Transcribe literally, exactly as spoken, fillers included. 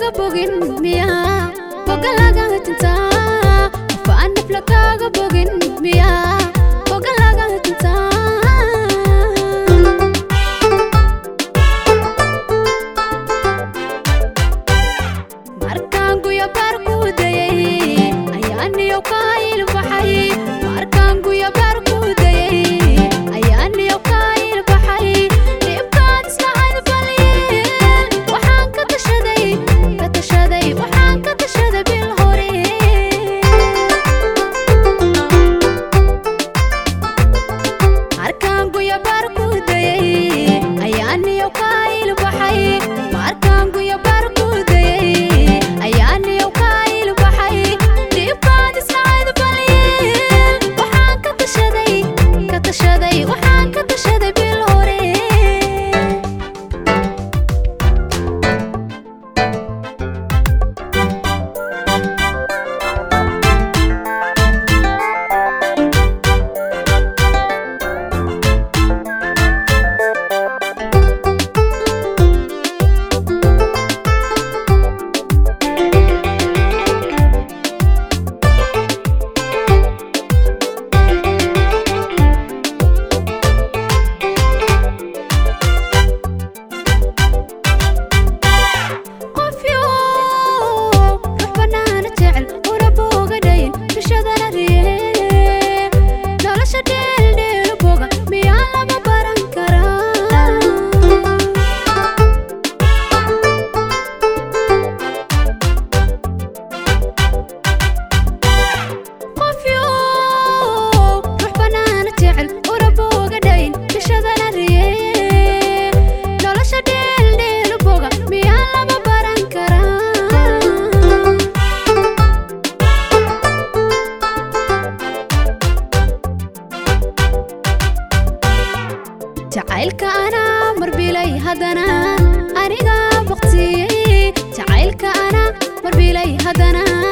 kaga bogin miya ogalaga tinta faan nafla kaga bogin miya ogalaga tinta markan guya barku dayay ayani yo kail baxay markan guya barku dayay ayani yo kail baxay dibkan saad baliyeen waxaan ka tashaday ka tashaday waxaan ka tashaday bil hore markan guya barku dayay ayani yo kail baxay markan guya barku dayay ayani yo kail baxay dibkan saad baliyeen waxaan ka tashaday ka tashaday waxaan ka tashaday bil hore جعلك أنا مربيلي هدنا أنيقا بقتي جعلك أنا مربيلي هدنا